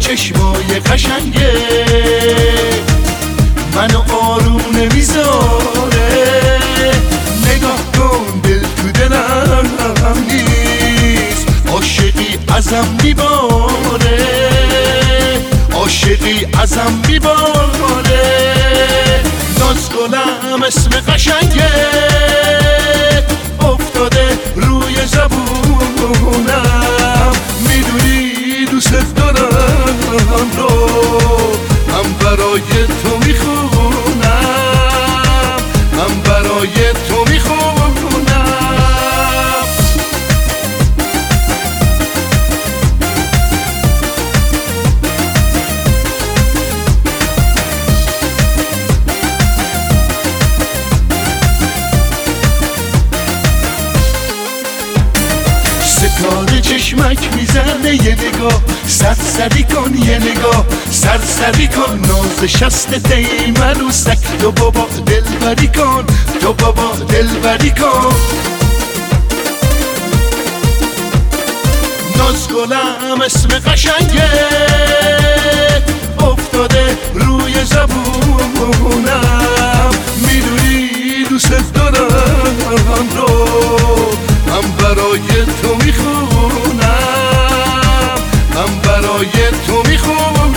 چشمای قشنگه منو آروم نمیذاره. نگاه کن دل تو دلم نیست، عاشقی ازم میباره، عاشقی ازم میباره. ناز گلم اسم قشنگه افتاده روی زبونم، میدونی دوست دارم رو من برای تو میخونم، من برای تو میخونم. ستاره چشمک میزنه یه نگاه، سرسری کن یه نگاه، سرسری کن ناز شست تیمن و سک. تو بابا دلبری کن، تو بابا دلبری کن. ناز گلم اسم قشنگه افتاده روی زبونم، میدونی دوست دارم رو من برای تو میخونم، من برای تو میخونم.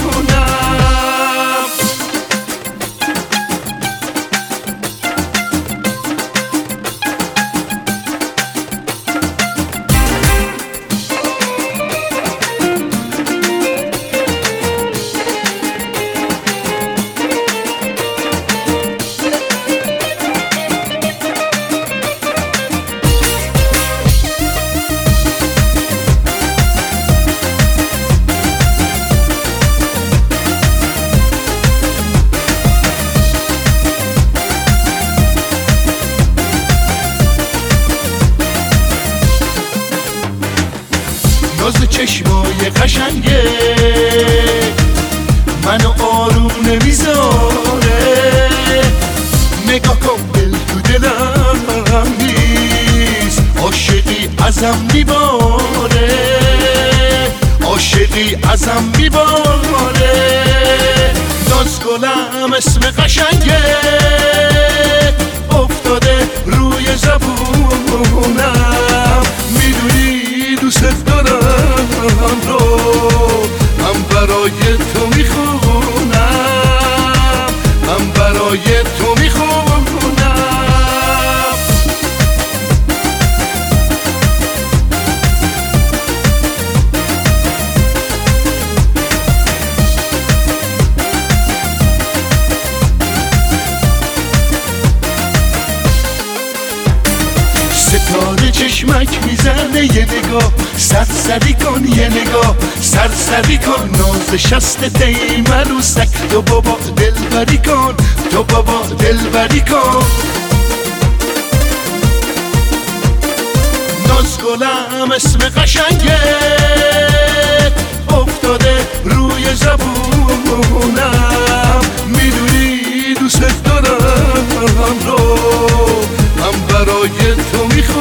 ناز چشمای قشنگه منو آروم نمیذاره. نگاه کن دل تو دلم نیست، عاشقی ازم میباره، عاشقی ازم میباره. ناز گلم اسم قشنگه افتاده روی زبونم، میدونی دوست دارم رو من برای تو میخونم، من برای تو میخونم. ستاره چشمک میزنه یه نگاه، سرسری کن یه نگاه، سرسری کن ناز شست تیمن و سک. تو بابا دلبری کن، تو بابا دلبری کن. ناز گلم اسم قشنگه افتاده روی زبونم، میدونی دوست دارم رو من برای تو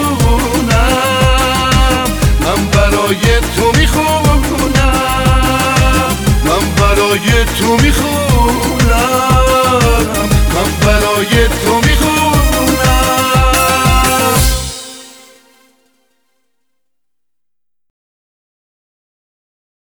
میخونم، من برای تو میخونم، من برای تو میخونم.